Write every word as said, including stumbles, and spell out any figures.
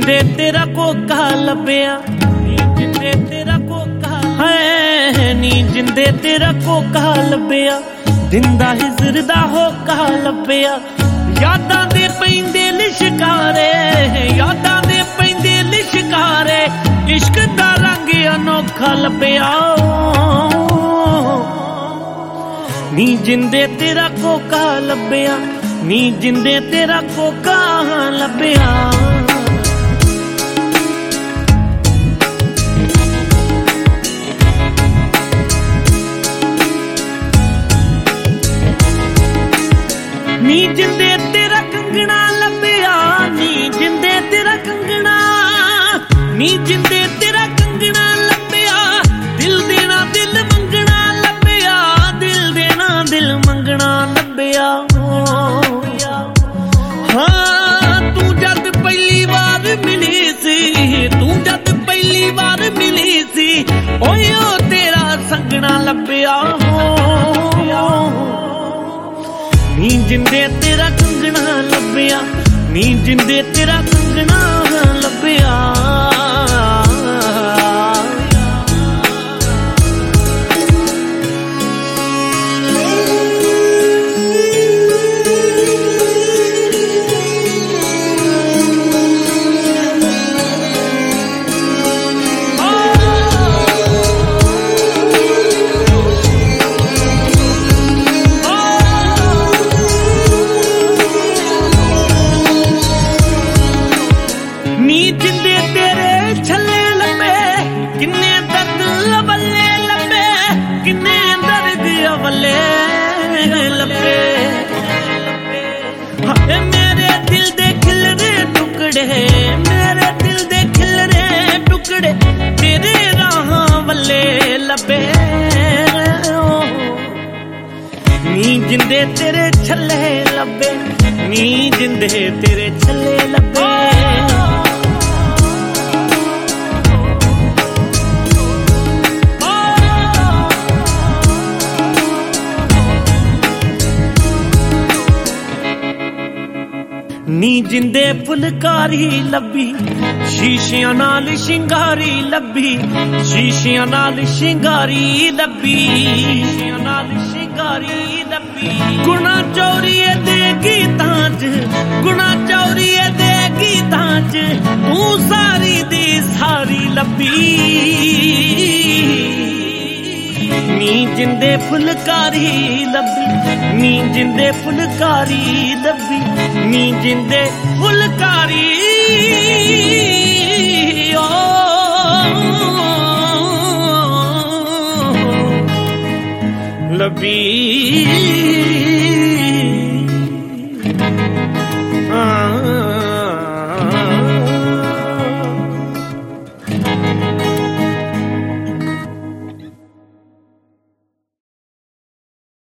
जिंदे तेरा कोका लभ्या, नी जिंदे तेरा कोका है, नी जिंदे तेरा कोका लभ्या, दिंदा हिजर दा होका लभ्या। यादां दे पैंदे लिशकारे, यादां दे पैंदे लिशकारे, इश्क दा रंग अनोखा लभ्या। नी जिंदे तेरा कोका लभ्या, नी जिंदे तेरा कोका लभ्या। नी जिंदे तेरा कंगना लभ्या, नी जिंदे तेरा कंगना, नी जिंदे तेरा कंगना लभ्या, दिल देना दिल मंगना लभ्या, दिल देना दिल मंगना लभ्या। हाँ तू जद पहली बार मिली सी, तू जद पहली बार मिली सी, ओयो तेरा संगना लभ्या। नी जिंदे तेरा कंगना लभ्या, नी जिंदे तेरा कंगना लभ्या। नी जिंदे तेरे छले लबे, किन्ने दर्द अवले लबे, किन्ने दर्द अवले लबे। हाय मेरे दिल दे खिलरे टुकड़े, मेरे दिल दे खिलरे टुकड़े, तेरे राह वले लबे। नी जिंदे तेरे छले लबे, नी जिंदे तेरे छले लबे। नी जिंदे फुलकारी लभी, शीशियां नाल शिंगारी लभी, शीशियां नाल शिंगारी लभी, शीशियां नाल शिंगारी लभी। गुना चौरीए दे गीतां च, गुना चौरीए दे गीतां च, तू सारी दी सारी लभी। नी जिंदे फुलकारी लभी, नी जिंदे फुलकारी लभी, नी जिंदे फुलकारी ओ लभी।